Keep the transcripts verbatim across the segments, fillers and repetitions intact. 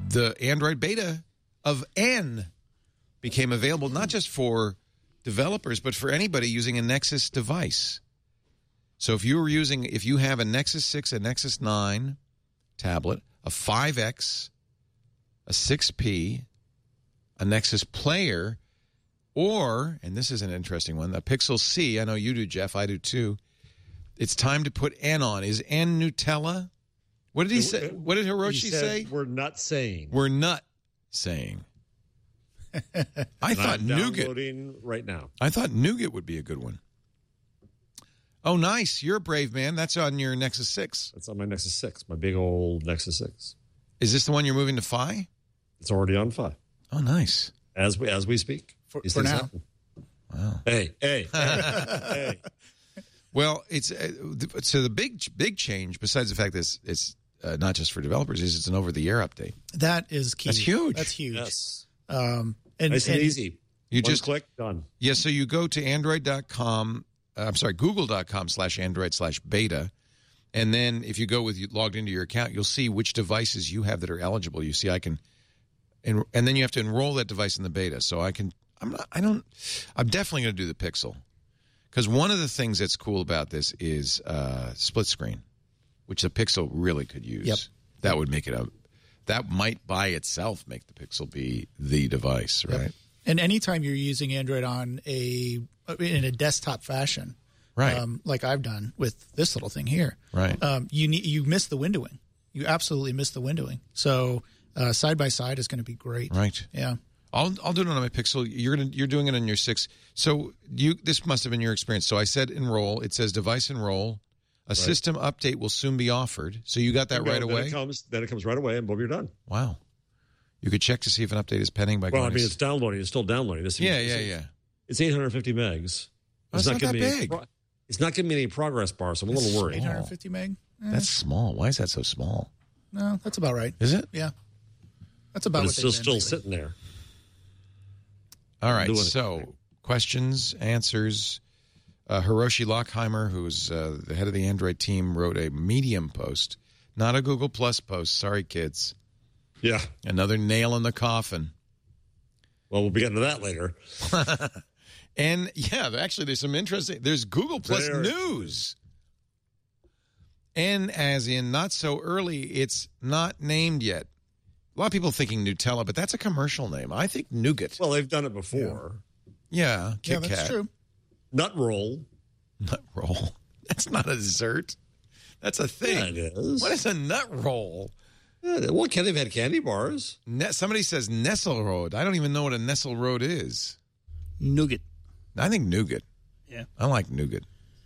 the Android beta of N became available not just for developers, but for anybody using a Nexus device. So if you were using, if you have a Nexus six, a Nexus nine tablet, a five X, a six P, a Nexus Player, or, and this is an interesting one, a Pixel C. I know you do, Jeff. I do too. It's time to put N on. Is N Nutella? What did he say? What did Hiroshi he said, say? We're not saying. We're not saying. I thought I'm nougat. Downloading right now. I thought nougat would be a good one. Oh, nice. You're a brave man. That's on your Nexus six. That's on my Nexus six, my big old Nexus six. Is this the one you're moving to Fi? It's already on Fi. Oh, nice. As we as we speak. For, These for things now. happen. Wow. Hey, hey, hey. Well, it's uh, th- so the big big change, besides the fact that it's, it's uh, not just for developers, is it's an over-the-air update. That is key. That's huge. That's huge. Yes. Um, and, Nice and, and easy. You One just click, done. Yeah, so you go to android dot com, uh, I'm sorry, google dot com slash android slash beta, and then if you go with you logged into your account, you'll see which devices you have that are eligible. You see I can, and, and then you have to enroll that device in the beta. So I can, I'm not, I don't, I'm definitely going to do the Pixel. Because one of the things that's cool about this is uh, split screen, which the Pixel really could use. Yep. That would make it a, that might by itself make the Pixel be the device, right? Yep. And anytime you're using Android on a in a desktop fashion, Right. um, like I've done with this little thing here, Right. um, you need you miss the windowing. You absolutely miss the windowing. So uh, side by side is going to be great. Right. Yeah. I'll I'll do it on my Pixel. You're gonna you're doing it on your six. So you this must have been your experience. So I said enroll. It says device enroll. A right. system update will soon be offered. So you got that no, right then away. It comes, then it comes right away, and boom, you're done. Wow. You could check to see if an update is pending by. Well, going I mean, to... it's downloading. It's still downloading. This yeah, is, yeah, it's, yeah. It's eight hundred fifty megs. Oh, it's, it's not, not that me big. Pro- it's not giving me any progress bar, so I'm a That's little worried. eight hundred fifty meg. Eh. That's small. Why is that so small? No, that's about right. Is it? Yeah. That's about. But what it's still they've still been sitting there. All right. So questions, answers. Uh, Hiroshi Lockheimer, who's uh, the head of the Android team, wrote a Medium post, not a Google Plus post. Sorry, kids. Yeah. Another nail in the coffin. Well, we'll be getting to that later. And, yeah, actually, there's some interesting... There's Google Plus there. News. And as in not so early, it's not named yet. A lot of people thinking Nutella, but that's a commercial name. I think Nougat. Well, they've done it before. Yeah, Kit Yeah, that's Kat. true. Nut roll. Nut roll. That's not a dessert. That's a thing. Yeah, it is. What is a nut roll? Yeah, well, can they've had candy bars? Ne- somebody says Nesselrode. I don't even know what a Nesselrode is. Nougat. I think nougat. Yeah. I like nougat.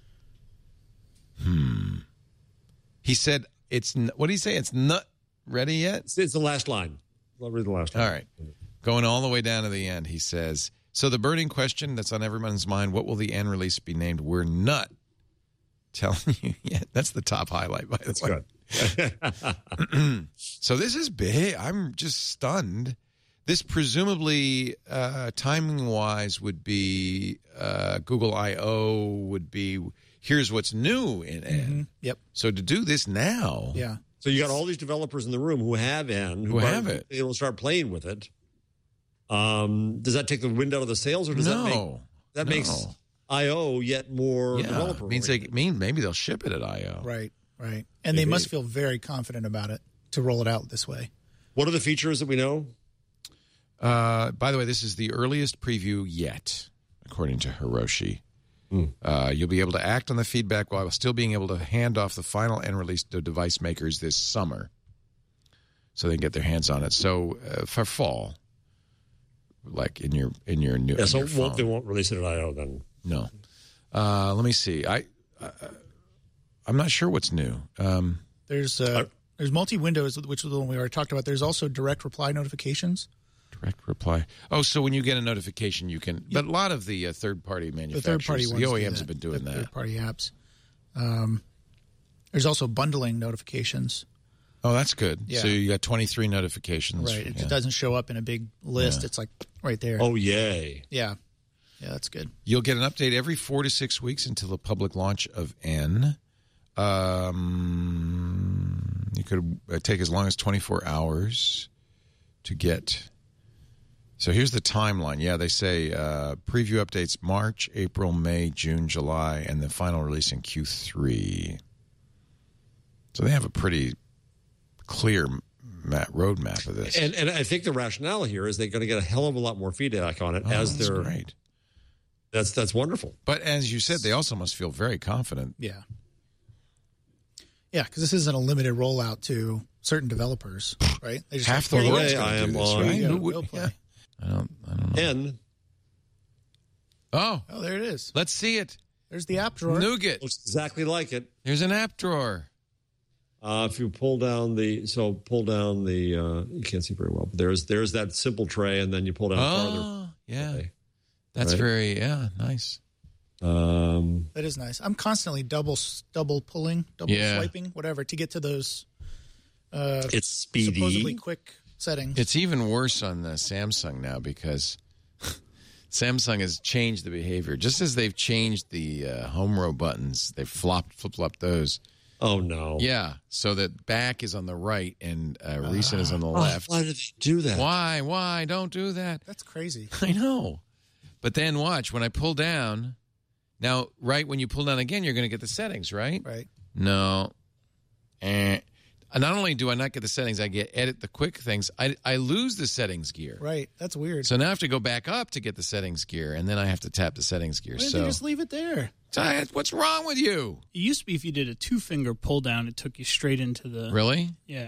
Hmm. He said it's, n- what did he say? It's not ready yet? It's, it's the last line. I'll read the last line. All right. Going all the way down to the end, he says, so the burning question that's on everyone's mind, what will the end release be named? We're not telling you yet. That's the top highlight, by the That's way. good. So this is big. I'm just stunned. This presumably, uh, timing-wise, would be uh, Google I O would be, here's what's new in N. Mm-hmm. Yep. So to do this now. Yeah. So you got all these developers in the room who have N, Who have it. They will start playing with it. Um, does that take the wind out of the sails, or does No. that make that No. makes I O yet more Yeah. developer? Means they mean maybe they'll ship it at I O. Right. Right. And they Maybe. must feel very confident about it to roll it out this way. What are the features that we know? Uh, by the way, this is the earliest preview yet, according to Hiroshi. Mm. Uh, you'll be able to act on the feedback while still being able to hand off the final end release to device makers this summer, so they can get their hands on it. So uh, for fall, like in your in your new. Yeah, in so your won't, phone. they won't release it at I O then. No. Uh, let me see. I uh, I'm not sure what's new. Um, There's uh, there's multi-windows, which is the one we already talked about. There's also direct reply notifications. Direct reply. Oh, so when you get a notification, you can. But a lot of the uh, third-party The manufacturers, third-party the, ones O E do Ms that. have been doing the that. Third-party apps. Um, there's also bundling notifications. Oh, that's good. Yeah. So you got twenty-three notifications. Right. It Yeah. doesn't show up in a big list. Yeah. It's like right there. Oh, yay. Yeah. Yeah, that's good. You'll get an update every four to six weeks until the public launch of N. Um, you could uh, take as long as twenty-four hours. to get. So here's the timeline. Yeah, they say uh, preview updates March, April, May, June, July, and the final release in Q three. So they have a pretty clear map, roadmap of this. And and I think the rationale here is they're going to get a hell of a lot more feedback on it oh, as that's they're great. That's that's wonderful. But as you said, they also must feel very confident. Yeah. Yeah, because this isn't a limited rollout to certain developers, right? They just Half the have- world's I going to do am this, on- right? Yeah, Who would- we'll play. yeah. I don't. I don't know. And Oh, Oh, there it is. let's see it. There's the app drawer. Nougat. looks exactly like it. There's an app drawer. Uh, if you pull down the so pull down the uh, you can't see very well, but there's there's that simple tray, and then you pull down farther. Oh, yeah. tray. That's Right. very, yeah, nice. Um, That is nice. I'm constantly double double pulling, double Yeah. swiping, whatever, to get to those uh, it's speedy. supposedly quick settings. It's even worse on the Samsung now because Samsung has changed the behavior. Just as they've changed the uh, home row buttons, they've flopped, flip-flopped those. Oh no! Yeah, so that back is on the right and uh, recent is on the Oh, left. why did they do that? Why? Why? Don't do that. That's crazy. I know. But then watch, when I pull down, now, right when you pull down again, you're going to get the settings, right? Right. No. Eh. Not only do I not get the settings, I get edit the quick things. I, I lose the settings gear. Right. That's weird. So now I have to go back up to get the settings gear, and then I have to tap the settings gear. Why didn't So they just leave it there? what's wrong with you? It used to be if you did a two finger pull down, it took you straight into the. Really? Yeah.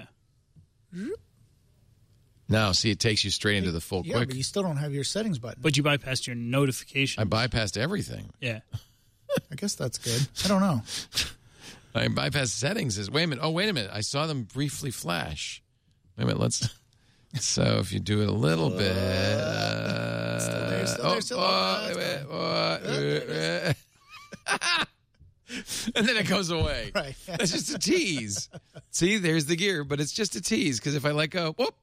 No, see, it takes you straight into the full Yeah, quick. but you still don't have your settings button. But you bypassed your notification. I bypassed everything. yeah. I guess that's good. I don't know. I bypassed settings. Is wait a minute. Oh, wait a minute. I saw them briefly flash. Wait a minute. Let's. So if you do it a little bit. Uh, Still there, still oh, there, still oh, there. wait, wait, oh, and then it goes away. Right. That's just a tease. See, there's the gear, but it's just a tease because if I let go, whoop,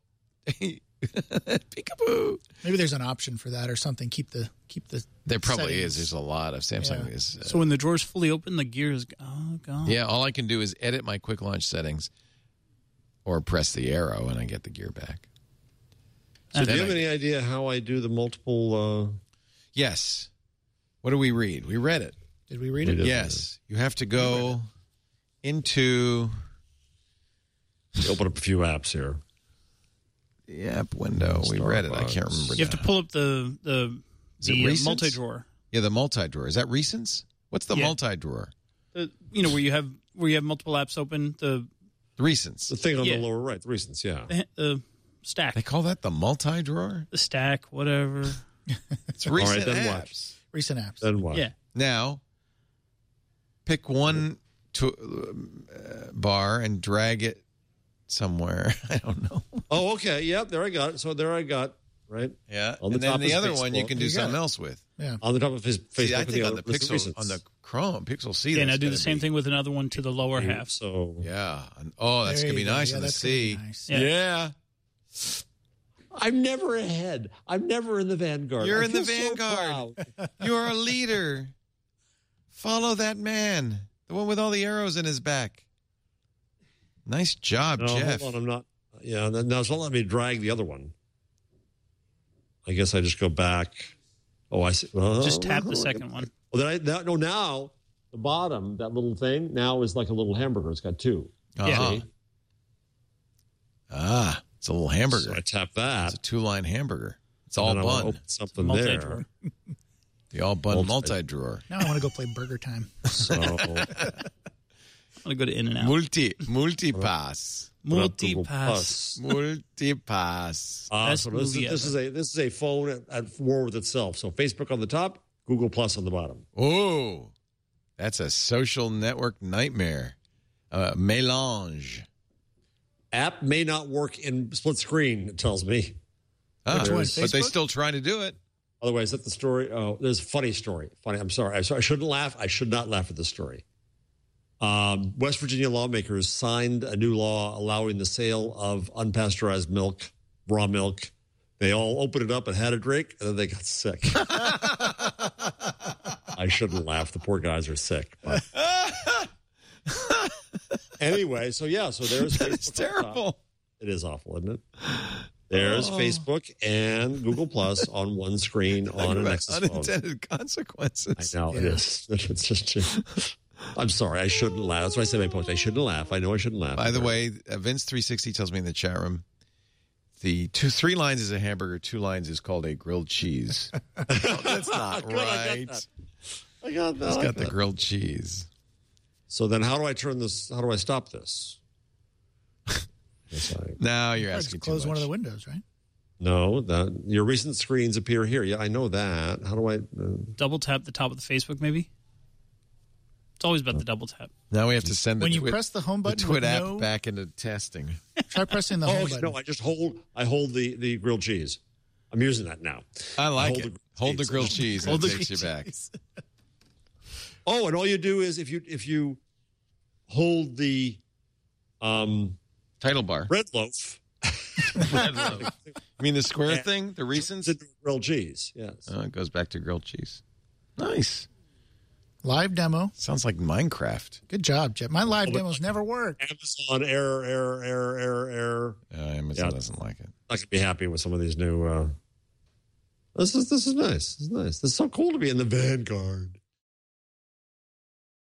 peekaboo. Maybe there's an option for that or something. Keep the keep the. There probably settings. is. There's a lot of Samsung. Yeah. Is uh, So when the drawer's fully open, the gear is oh, gone. yeah. All I can do is edit my quick launch settings, or press the arrow, and I get the gear back. So do Then you have I- any idea how I do the multiple? Uh, Yes. What do we read? We read it. Did we read We it? did. Yes. You have to go into open up a few apps here. the app window. We read it. I can't Starbucks. remember You have to now. pull up the the Is it the uh, recents? multi drawer. Yeah, the multi-drawer. Is that recents? What's the Yeah. multi-drawer? The, you know where you have where you have multiple apps open. The The recents. The thing on Yeah. the lower right, the recents, yeah. the, the stack, They call that the multi-drawer? the stack, whatever. It's recent then apps. what? Recent apps. Then what? Yeah. Now, pick one to, uh, bar and drag it somewhere. I don't know. Oh, okay. Yep, there I got it. So there I got, right? Yeah. On the and then top the is other one you Facebook. can do You got something it. else with. Yeah. On the top of his Facebook. See, I and think the on the other was Pixel, recents. on the Chrome, Pixel C. Yeah, and I that's do the gonna same be- thing with another one to the lower half. So Yeah. And- oh, that's There going to you be go. nice Yeah, on the that's gonna be C. nice. Yeah. Yeah. I'm never ahead. I'm never in the vanguard. You're I in the feel so vanguard. proud. You're a leader. Follow that man, the one with all the arrows in his back. Nice job, No, Jeff. hold on. I'm not. Yeah, no, no, it's not letting me drag the other one. I guess I just go back. Oh, I see. Oh, Just tap the look at- second one. Well, then I that, no now the bottom that little thing now is like a little hamburger. It's got two. Uh-huh. See? Ah, it's a little hamburger. So I tap that. It's a two-line hamburger. It's all and then I wanna bun. open something Multi-drawer. there. The all bun Multi- multi-drawer. Now I want to go play Burger Time. So I'm gonna go to In and Out. Multi, multi-pass. Multi Google pass. Plus. Multi-pass. Uh, Best so this, is, movie this is a this is a phone at, at war with itself. So Facebook on the top, Google Plus on the bottom. Oh, that's a social network nightmare. Uh, mélange. App may not work in split screen. It tells me. Ah, Which one, but they Facebook? still try to do it. Otherwise, that's the story. Oh, there's a funny story. Funny. I'm sorry. I'm sorry. I shouldn't laugh. I should not laugh at this story. Um, West Virginia lawmakers signed a new law allowing the sale of unpasteurized milk, raw milk. They all opened it up and had a drink, and then they got sick. I shouldn't laugh. The poor guys are sick. But. Anyway, so yeah, so there's It's Facebook on top. terrible. It is awful, isn't it? There's Oh. Facebook and Google Plus on one screen on an Nexus phone. Unintended consequences. I know it is. It's just. I'm sorry. I shouldn't laugh. That's why I said in my post. I shouldn't laugh. I know I shouldn't laugh. By the way, uh, Vince three sixty tells me in the chat room, the two three lines is a hamburger, two lines is called a grilled cheese. Oh, that's not Good, I got right. that. I got that. He's I like got the that. grilled cheese. So then, how do I turn this? How do I stop this? Yes, I, Now you're Or asking just too close much. one of the windows, right? no, that your recent screens appear here. Yeah, I know that. How do I? Uh, Double tap the top of the Facebook, maybe. It's always about the double tap. Now we have to send the When you Twit, press the home the button Twit with app no- back into testing. Try pressing the oh, home okay, button. no, I just hold. I hold the the grilled cheese. I'm using that now. I like hold it. the Hold the cheese. grilled cheese. Hold and the it takes you back. cheese. Oh, and all you do is if you if you hold the um, Title bar. bread loaf, I mean the square Yeah. thing, the recents? it's grilled cheese. Yes. Oh, it goes back to grilled cheese. Nice. Live demo. Sounds like Minecraft. Good job, Jeff. My live Oh, but- demos never work. Amazon error, error, error, error, error. Uh, Amazon Yeah. doesn't like it. Not gonna be happy with some of these new. Uh, this is this is nice. This is nice. This is so cool to be in the Vanguard.